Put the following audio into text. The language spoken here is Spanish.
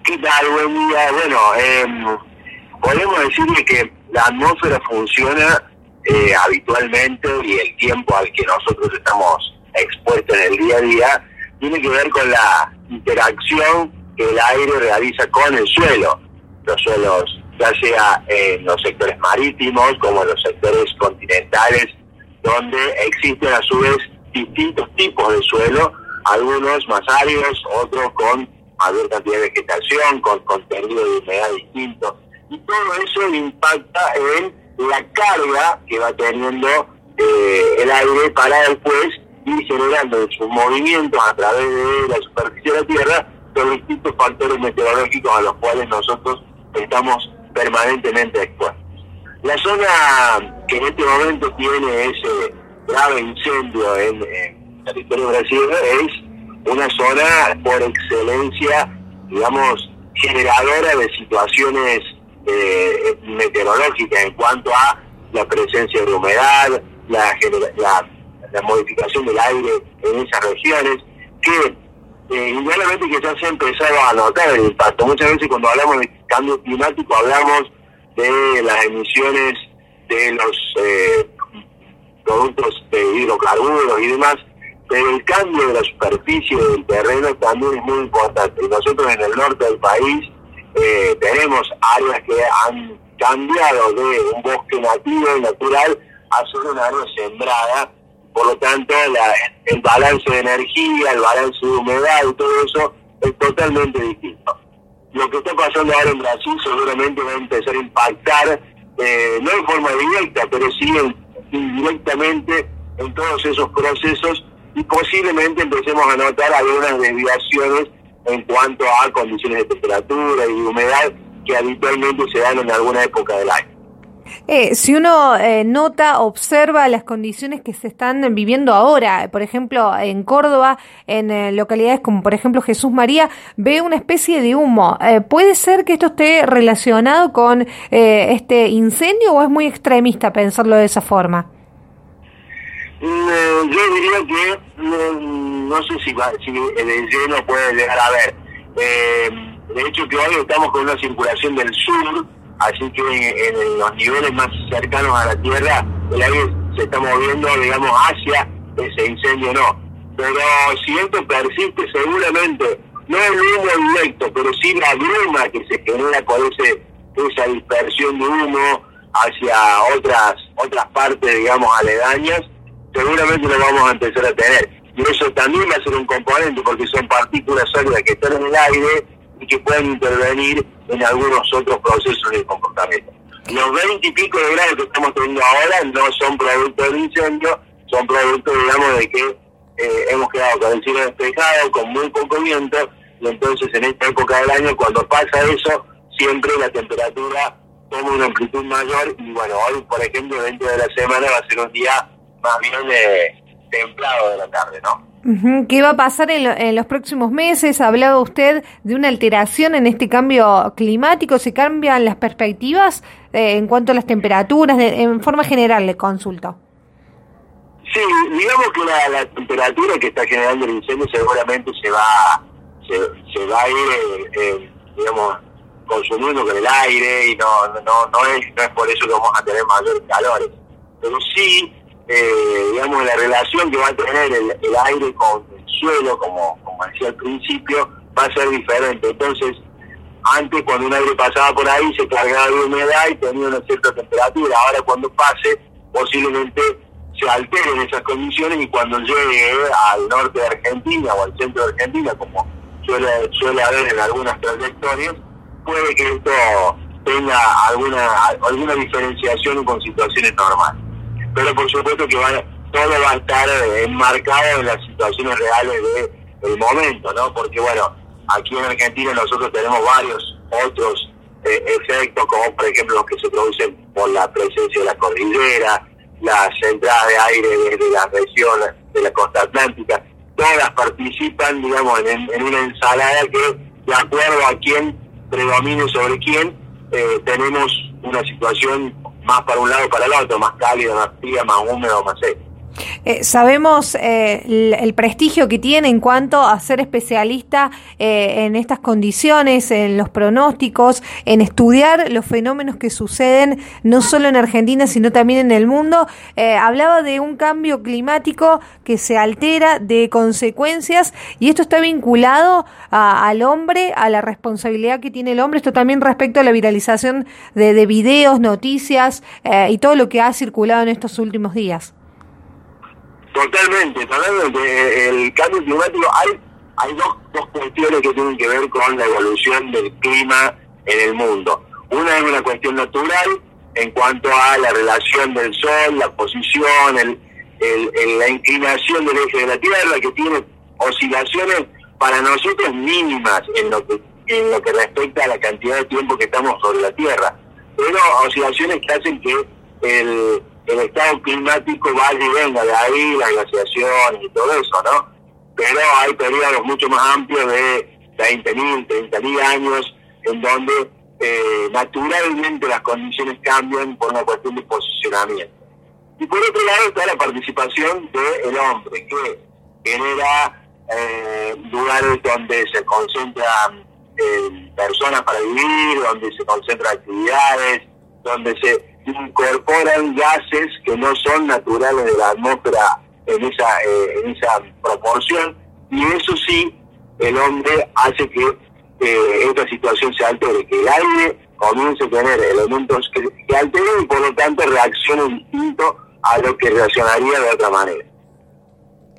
¿Qué tal? Buen día. Bueno, podemos decirle que la atmósfera funciona habitualmente, y el tiempo al que nosotros estamos expuestos en el día a día tiene que ver con la interacción que el aire realiza con el suelo. Los suelos, ya sea en los sectores marítimos como en los sectores continentales, donde existen a su vez distintos tipos de suelo, algunos más áridos, otros con mayor cantidad de vegetación, con contenido de humedad distinto. Y todo eso impacta en la carga que va teniendo el aire para después ir generando en sus movimientos a través de la superficie de la Tierra los distintos factores meteorológicos a los cuales nosotros estamos permanentemente expuestos. La zona que en este momento tiene ese grave incendio en el territorio brasileño es una zona por excelencia, digamos, generadora de situaciones meteorológicas en cuanto a la presencia de humedad, la modificación del aire en esas regiones, que indudablemente que ya se ha empezado a notar el impacto. Muchas veces cuando hablamos de cambio climático hablamos de las emisiones de los productos de hidrocarburos y demás, pero el cambio de la superficie del terreno también es muy importante. Y nosotros en el norte del país tenemos áreas que han cambiado de un bosque nativo y natural a ser una área sembrada. Por lo tanto, el balance de energía, el balance de humedad y todo eso es totalmente distinto. Lo que está pasando ahora en Brasil seguramente va a empezar a impactar, no de forma directa, pero sí indirectamente en todos esos procesos, y posiblemente empecemos a notar algunas desviaciones en cuanto a condiciones de temperatura y de humedad que habitualmente se dan en alguna época del año. Si uno observa las condiciones que se están viviendo ahora, por ejemplo, en Córdoba, en localidades como por ejemplo Jesús María, ve una especie de humo. ¿Puede ser que esto esté relacionado con este incendio o es muy extremista pensarlo de esa forma? Yo diría que no sé si el lleno puede llegar a ver. De hecho que hoy estamos con una circulación del sur, así que en los niveles más cercanos a la Tierra el aire se está moviendo, digamos, hacia ese incendio, no. Pero si esto persiste, seguramente, no el humo directo, pero sí la bruma que se genera con esa dispersión de humo hacia otras partes, digamos, aledañas, seguramente lo vamos a empezar a tener. Y eso también va a ser un componente, porque son partículas sólidas que están en el aire y que pueden intervenir en algunos otros procesos de comportamiento. Los 20 y pico de grados que estamos teniendo ahora no son producto del incendio, son producto, digamos, de que hemos quedado con el cielo despejado, con muy poco viento, y entonces en esta época del año, cuando pasa eso, siempre la temperatura toma una amplitud mayor, y bueno, hoy, por ejemplo, dentro de la semana va a ser un día más bien templado de la tarde, ¿no? ¿Qué va a pasar en los próximos meses? Hablaba usted de una alteración en este cambio climático. ¿Se cambian las perspectivas en cuanto a las temperaturas? En forma general le consulto. Sí, digamos que la temperatura que está generando el incendio seguramente se va a ir, digamos, consumiendo con el aire, y no es por eso que vamos a tener mayores calores. Pero sí, digamos, la relación que va a tener el aire con el suelo, como decía al principio, va a ser diferente. Entonces, antes cuando un aire pasaba por ahí se cargaba de humedad y tenía una cierta temperatura. Ahora cuando pase, posiblemente se alteren esas condiciones, y cuando llegue al norte de Argentina o al centro de Argentina, como suele haber en algunas trayectorias, puede que esto tenga alguna diferenciación con situaciones normales. Pero por supuesto que todo va a estar enmarcado en las situaciones reales del momento, ¿no? Porque bueno, aquí en Argentina nosotros tenemos varios otros efectos, como por ejemplo los que se producen por la presencia de la cordillera, las entradas de aire desde la región de la costa atlántica. Todas participan, digamos, en una ensalada que, de acuerdo a quién predomine sobre quién, tenemos una situación más para un lado o para el otro, más cálida, más fría, más húmeda o más seca. Sabemos el prestigio que tiene en cuanto a ser especialista en estas condiciones, en los pronósticos, en estudiar los fenómenos que suceden no solo en Argentina, sino también en el mundo. Hablaba de un cambio climático que se altera, de consecuencias, y esto está vinculado al hombre, a la responsabilidad que tiene el hombre. Esto también respecto a la viralización de videos, noticias y todo lo que ha circulado en estos últimos días. Totalmente. El cambio climático, hay dos cuestiones que tienen que ver con la evolución del clima en el mundo. Una es una cuestión natural en cuanto a la relación del sol, la posición, la inclinación del eje de la Tierra, que tiene oscilaciones para nosotros mínimas en lo que respecta a la cantidad de tiempo que estamos sobre la Tierra, pero oscilaciones que hacen que el estado climático vaya y venga, de ahí la glaciación y todo eso, ¿no? Pero hay periodos mucho más amplios de 20.000, 30.000 años en donde naturalmente las condiciones cambian por una cuestión de posicionamiento. Y por otro lado está la participación del hombre, que genera lugares donde se concentran personas para vivir, donde se concentran actividades, donde se incorporan gases que no son naturales de la atmósfera en esa proporción, y eso sí, el hombre hace que esta situación se altere, que el aire comience a tener elementos que alteren y por lo tanto reaccione distinto a lo que reaccionaría de otra manera.